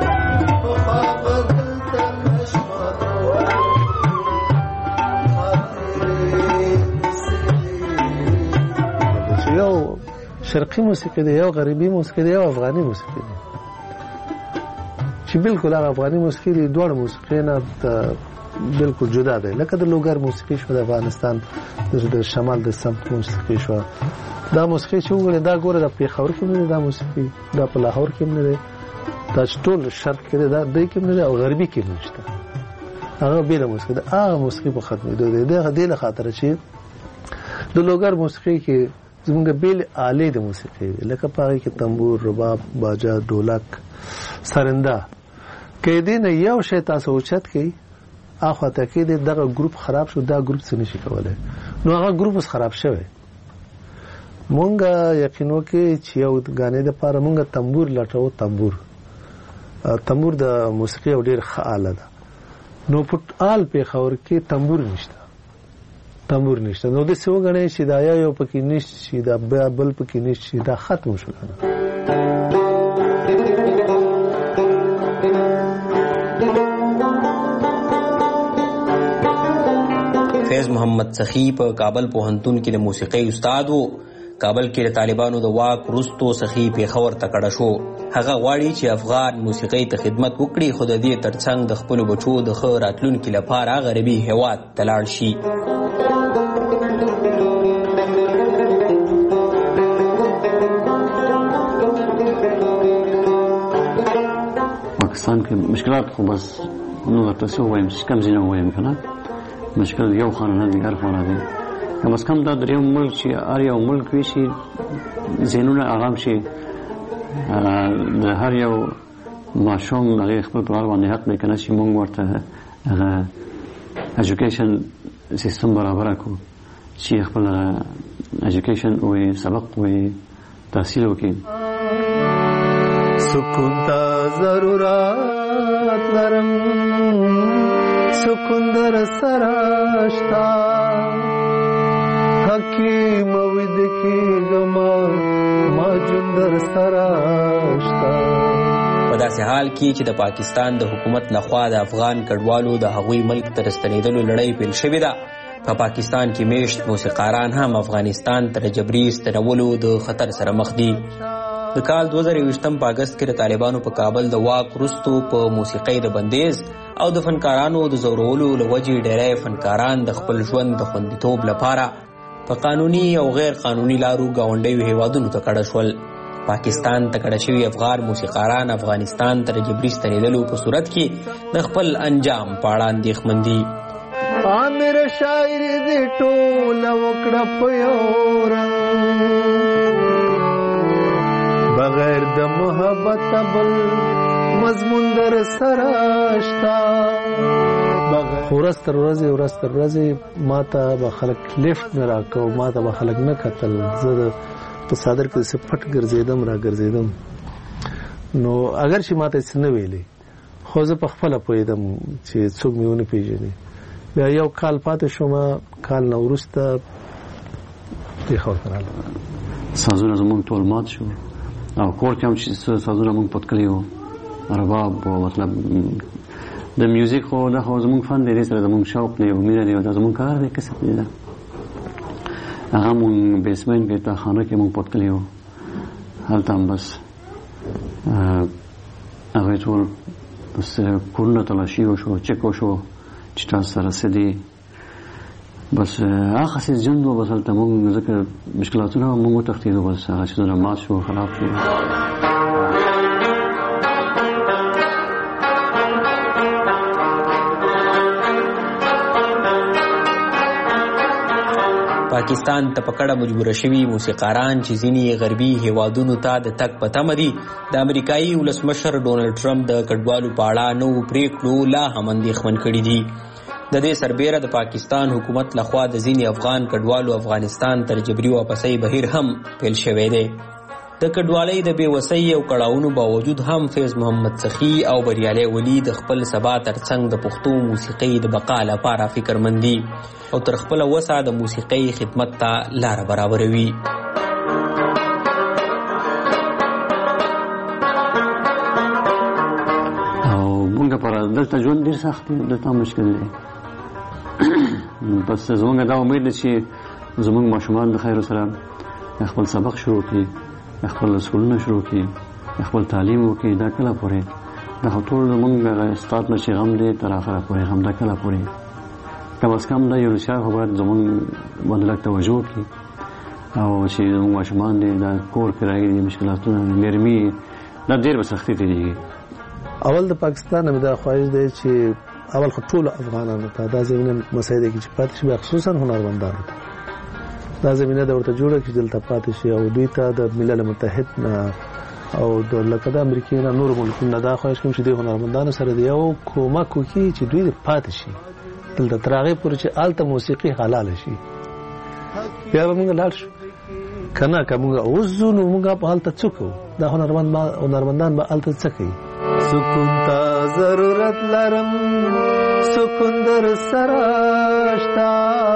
یو شرقي موسیقي دی، یو غربي موسیقي دی، یو افغاني موسیقي دی چې بالکل هغه افغاني موسیقي دی دواړه موسیقي نه بالکل جدا دی. لکه د لوګر موسیقي شو د افغانستان، د شمال د سمت موسیقي شو. دا موسیقي چې وګورئ دا ګوره د پېښور کې نه دی، دا موسیقي دا په لاهور کې نه دی، دا چې ټول شرق کې دی دا دی کې نه دی او غربي کې نه شته. هغه بېله موسیقي ده. هغه موسیقي په ختمېدو دی. د دې له خاطره چې د لوګر موسیقي کې زمونږ بیل آلې د موسیقي دی، لکه په هغې کې تنبور، رباب، باجه، ډولک، سرنده. که دې نه یو شی تاسو اوچت کړئ اخواته کې دی دغه ګروپ خراب شو، دا ګروپ څه نشي کولی، نو هغه ګروپ اوس خراب شوی. مونږ یقین وکړئ چې یو ګانې دپاره مونږ تنبور لټوو. تنبور تنبور د موسیقي یو ډېر ښه آله ده. نو په آل پېښور کې تنبور نشته، تنبور نشته. نو داسې وګڼئ چې دا یو پکې نشته شي، دا بل پکې نشته شي، دا ختم شو که نه. فیض محمد سخی په کابل پوهنتون کې د موسیقۍ استاد و. کابل کې د طالبانو د واک وروستو سخی پېښور ته کډه شو. هغه غواړي چې افغان موسیقۍ ته خدمت وکړي، خو د دې ترڅنګ د خپلو بچو د ښه راتلونکي لپاره غربي هېواد ته لاړ شي. پاکستان کې مشکلات خو بس نو درته څه ووایم چې کم ځینې ووایم که نه، مشکل یو خانه نه دی، هر خانه دی. کم از کم دا درېیم ملک چې هر یو ملک وي شي ذهنونه آرام شي، د هر یو ماشوم هغې خپل پلار باندې حق دی که نه چې مونږ ورته هغه ایجوکیشن سیستم برابره کړو چې خپل ایجوکیشن وي، سبق وي، تحصیل وکړي. سکون تا ضرورت لرم، سکون در سراشتا، حکیم وید کی گما ما جون در سراشتا. په داسې حال کې چې د پاکستان د حکومت لخوا د افغان کډوالو د هغوی ملک ته راستنېدلو لړۍ پیل شوې ده. په پاکستان کې میشت موسیقاران هم افغانستان ته د جبري ستنولو د خطر سره مخ دي. د کال دوه زره یوویشتم په اګست کې د طالبانو په کابل د واک وروستو په موسیقۍ د بندیز او د فنکارانو د زورولو له وجې ډېری فنکاران د خپل ژوند د خوندیتوب لپاره په قانوني او غیر قانوني لارو ګاونډیو هیوادونو ته کډه شول. پاکستان ته کډه شوي افغان موسیقاران افغانستان ته د جبري ستنېدلو په صورت کې د خپل انجام په اړه اندېښمن دي. عامر شاعر دې ټوله وکړه په یو رنګ، بغیر د محبت بل مضمون در سره شته. ورځ تر ورځې ورځ تر ورځې ما ته به خلک لیفټ نه راکوه، ما ته به خلک نه کتل. زه په صادر کې داسې پټ ګرځېدم را ګرځېدم. نو اگر چې ما ته څه نه ویلې خو زه په خپله پوهېدم چې څوک مې ونه پېژني. بیا یو کال پاتې شوم، کال نه وروسته پېښور ته رالم. سازونه زموږ ټول مات شو او کور کې هم چې سازونه موږ پتکلي وو، رباب و، مطلب د میوزیک خو دا خو زموږ فن دی، دې سره زموږ شوق دی او مینه دی او دا زموږ کار دی، کسب دی. دا هغه موږ بیسمین کې تا خانه کې موږ پتکلي وو، هلته هم بس هغوی ټول بس کورونه تلاشي وشو چک وشو چې تاسو سره څه دي بس هغه څه ژوند و بس هلته موږ ځکه مشکلاتونه موږ وتښتېدو بس هغه څیزونه مات شو خراب شو. پاکستان ته پکړه مجبور شوي موسیقاران چې ځینې غربي هیوادونو ته د تګ په تمه دي د امریکایي ولسمشر ډونالډ ټرمپ د کډوالو په اړه نوو پریکړو لا هم اندېښمن کړي دي. د دې سربیره د پاکستان حکومت لخوا د ځینې افغان کډوالو افغانستان تر جبري واپسۍ بهیر هم پیل شوی دی. د کډوالۍ د بېوسۍ او کړاوونو باوجود هم فیض محمد سخي او بریالی ولی د خپل سبا ترڅنګ د پښتو موسیقۍ د بقا لپاره فکرمند دي او تر خپله وسه د موسیقۍ خدمت ته لاره برابروي. او موږ لپاره دلته ژوند ډېر سخت دی، دلته مشکل دی. بس زموږ دا امید دی چې زموږ ماشومان د خیر سره خپل سبق شروع کړي، خپل سکولونه شروع کړي، خپل تعلیم وکړي. دا کله پورې دا ټول زموږ استاد نه چې غم دی تر آخره پورې غم دا کله پورې کم از کم دا یو رسیا خو باید زموږ باندې لږ توجه وکړي او چې زموږ ماشومان دی دا کور کرایې دي مشکلاتونه نرمي دا ډېر به سختي تېرېږي. اول د پاکستان نه دا خواهش دی چې اول خو ټولو افغانانو ته دا زمینه مسایده کې چې پاتې شي خصوصا هنرمندانو ته دا زمینه د ورته جوړه کې دلته پاتې شي او دوی ته د ملل متحد نه او د لکه د امریکا نه نور ملکونو دا خواهش کوم چې د هنرمندانو سره دی او کومک وکړي چې دوی پاتې شي دلته تر هغې پورې چې هلته موسیقي حلاله شي بیا به موږ لاړ شو که نه که موږ اوس ځو نو موږ به هلته څه کوو دا هنرمندان به هلته څه کوي. سکون ته ضرورت لرم سکون در سره شته.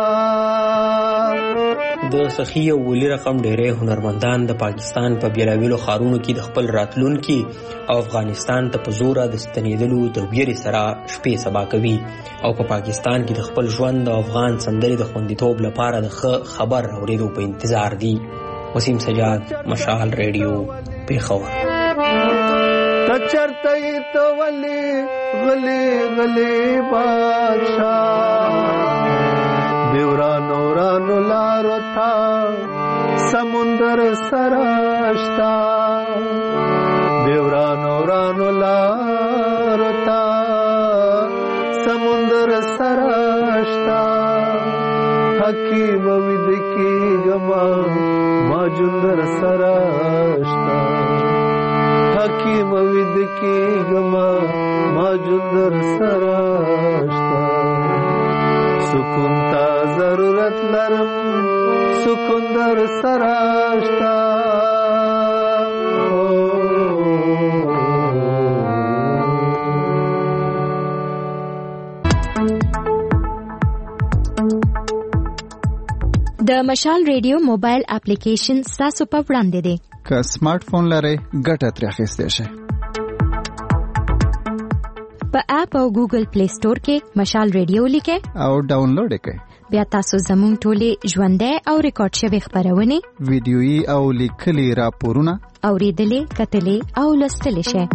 د سخي او ولي رقم ډېری هنرمندان د پاکستان په بېلابېلو ښارونو کې د خپل راتلونکي او افغانستان ته په زوره د ستنېدلو د ویرې سره شپې سبا کوي او په پاکستان کې د خپل ژوند د افغان سندرې د خوندیتوب لپاره د ښه خبر اورېدو په انتظار دي. وسیم سجاد، مشال ریډیو، پېښور. ته چرته یې ته ولې غلې غلې بادشاه د ورانو ورانو لارو ته سمندر سره شته د ورانو ورانو لارو ته سمندر سره شته حکیم وید کېږمه ما جندر سره شته حکیم وید کېږمه ما جندر سره شته سکون ته ضرورت لرم سکون در سره شته. د مشال ریډیو موبایل اپلیکیشن ستاسو په وړاندې دی. که سمارټ فون لرئ ګټه ترې اخیستی شئ. په اپ او ګوګل پلی سٹور کې مشال ریډیو لیکئ او ډاونلوډ یې کړئ. بیا تاسو زموږ ټولې ژوندۍ او ریکارډ شوې خپرونې ویډیويي او لیکلي راپورونه اورېدلې کتلې او لوستلی شئ.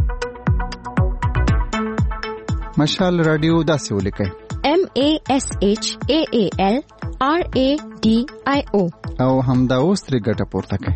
مشال رادیو داسې ولیکئ M A S H A A L R A D I O او همدا اوس ترې ګټه پورته کړئ.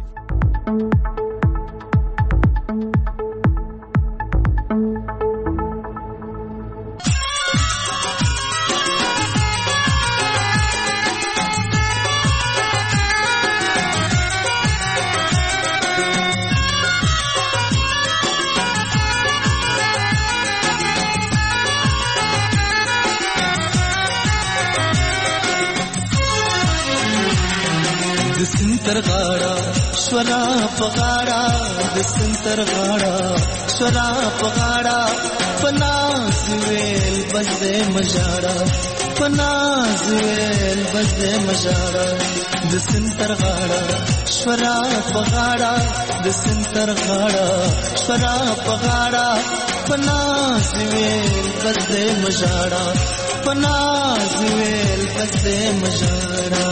سنتر غاړه شورا پغاړه د سنتر غاړه شورا پغاړه پناز ویل بس دې مجاړه پناز ویل بس دې مجاړه د سنتر غاړه شورا پغاړه د سنتر غاړه شورا پغاړه پناز ویل بس دې مجاړه پناز ویل بس دې مجاړه.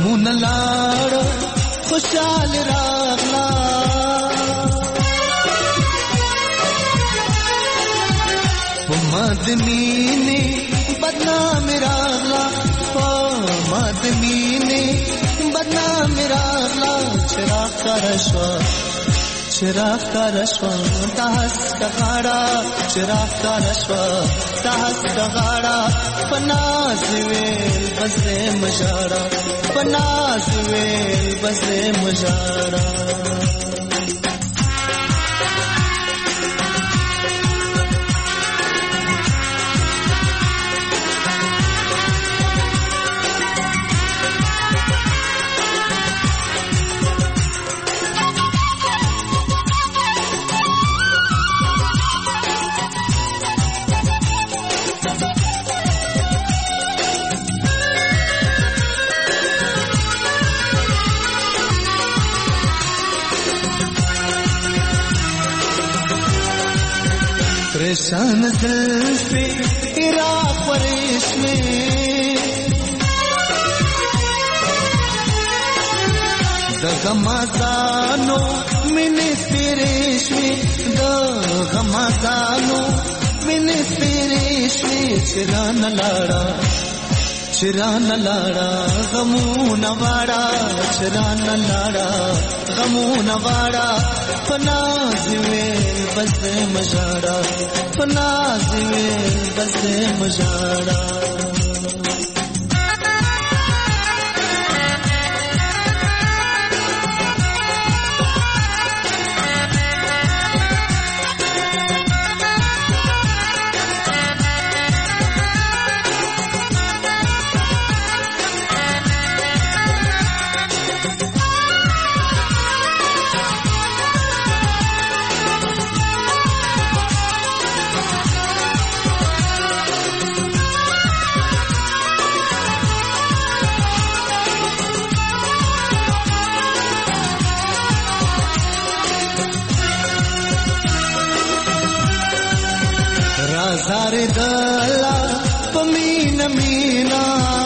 غمونه لاړ خوشحال راغلا مدنی بدنام راغلا مدنی بدنام راغلا چراغ کا رشوا چراغ کا رشوا تاس کا غاڑا چراغ کا رشوا تاس کا غاڑا پناز ویل بزے مجارا پناز ویل بزے مجارا परेशान जुल्फे तेरा परेश में दगमजानो मिने पेरेश में दगमजानो मिने पेरेश में चिरा न लाड़ा चिरा न लाड़ा गमू नवाड़ा चिरा न लाड़ा गमू नवाड़ा पनाज वेल बसे मजाड़ा पनाज वेल बसे मजाड़ा Zare dala pamina mina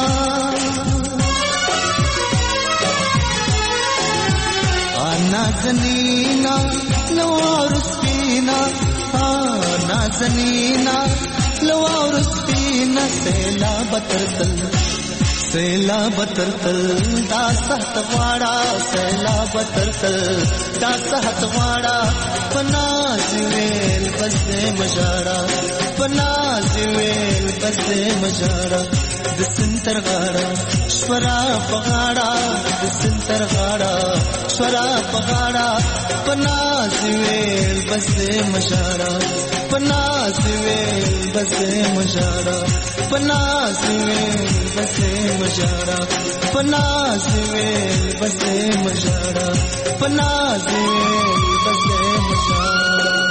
Ana zanina lawarus fina Ana zanina lawarus fina Sela batartal Sela batartal Da sahat wada Sela batartal Da sahat wada Panaz vel base majara पनाज वेल बसे मजारा दिसंतर गाड़ा स्वरा पगाड़ा दिसंतर गाड़ा स्वरा पगाड़ा पनाज वेल बसे मजारा पनाज वेल बसे मजारा पनाज वेल बसे मजारा पनाज वेल बसे मजारा पनाज वेल बसे मजारा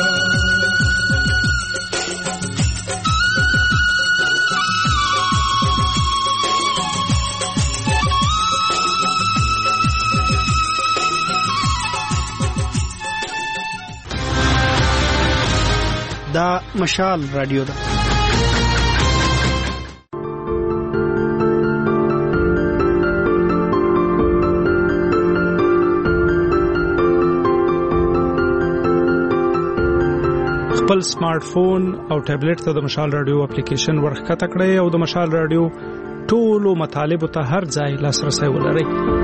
دا مشال رادیو ده خپل سمارټ فون او ټابلیټ ته د مشال رادیو اپلیکیشن ورخته کړئ او د مشال رادیو ټولو مطالب ته هر ځای لاسرسي ولرئ.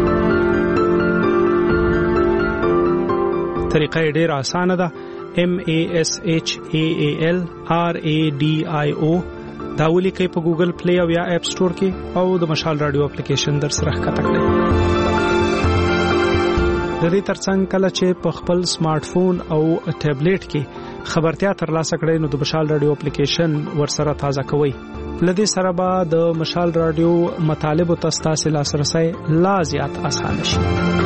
طریقه ډېره اسانه ده. M A S H A A L R A D I O دا ولیکئ په ګوګل پلی او یا اپ سٹور کې او د مشال رادیو اپلیکیشن در سره ښکته کړئ. د دې ترڅنګ کله چې په خپل سمارټ فون او ټابلیټ کې خبرتیا ترلاسه کړئ نو د مشال رادیو اپلیکیشن ورسره تازه کوئ. لدې سره به د مشال رادیو مطالب او تاسو لاسرسي لا زیات اسانه شي.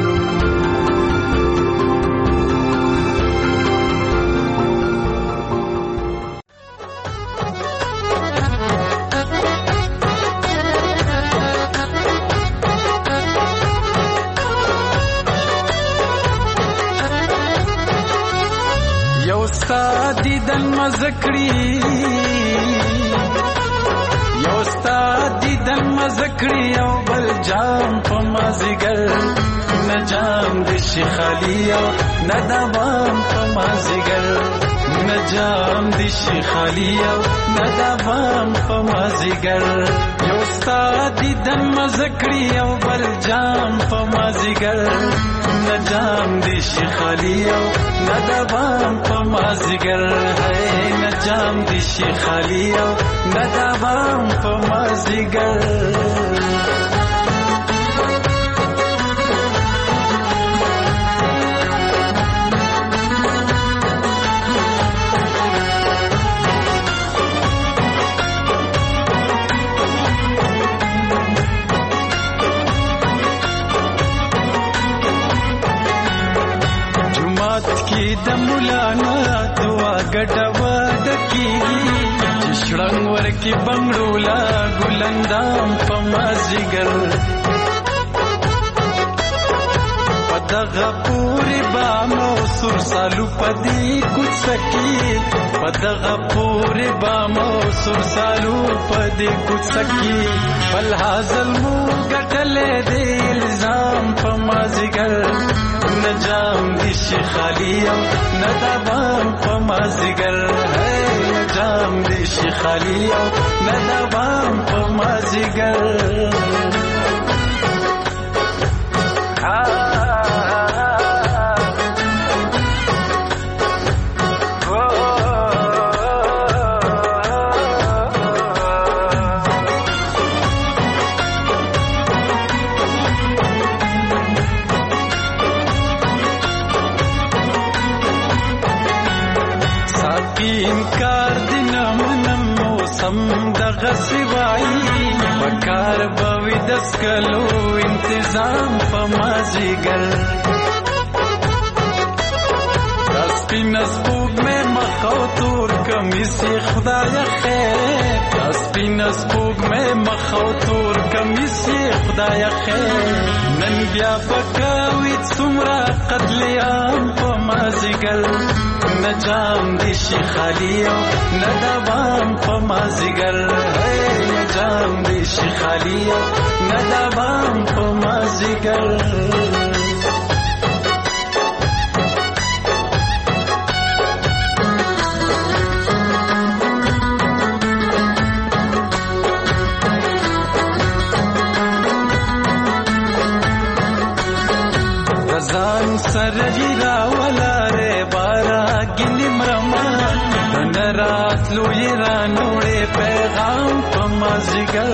دیدن مزکړی یو ستا دیدن مزکړی او بل جام په مازیګر نه جام د شي خالی او نه د بام په مازیګر نه جام د شي خالی او نه د بام په مازیګر یو ستا دیدن مزکړی او بل جام په مازیګر نه جام د شي خالی او نه د بام په مازیګر نه جام د شي خالی او نه د بام په مازیګر د مولانا دعا ګټوا دکیږي چې شړنګ ورکی بنگړولا ګلندام په مازیګر پدغه پوری با مو سر سالو پدی کوڅکی پدغه پوری با مو سر سالو پدی کوڅکی بل حاصل مو ګټلې دې الزام په مازیګر نجام دی شي خالی او ندبام په مازیګر نجام دی شي خالی او ندبام په مازیګر انکار دینه منم موسم دغه سوای بکار بوي دسکلو انتظام په مازیګر سپین سپوږ مې مخاو تور کمیسي خدای خیر سپین سپوږ مې مخاو تور کمیسي خدای خیر نن بیا پکاوي څومره قتلیام په مازیګر نجام دی شي خالی او ندبام په مازیګر نجام دی شي خالی او ندبام په مازیګر ځان سره جیرا ولاره بارا ګنی مرما ننرات لوی رانوړې پیغام په مازیګر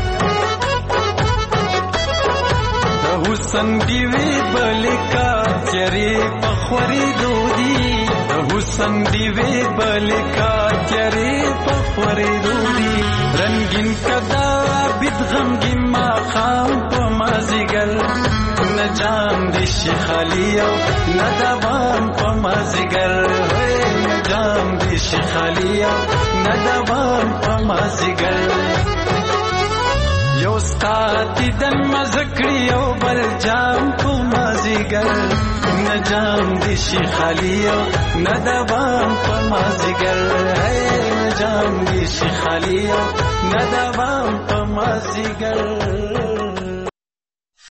د حسن دیوی بلکا چری په خوري دودي د حسن دیوی بلکا چری په خوري دودي رنگین کدا بد غمګی ما خام په مازیګر نجام دی شي خالی او ندبام په مازیګر نجام دی شي خالی او ندبام په مازیګر یو ستا دیدن مزکړی او بل جام په مازیګر نجام دی شي خالی او ندبام په مازیګر نجام دی شي خالی او ندبام په مازیګر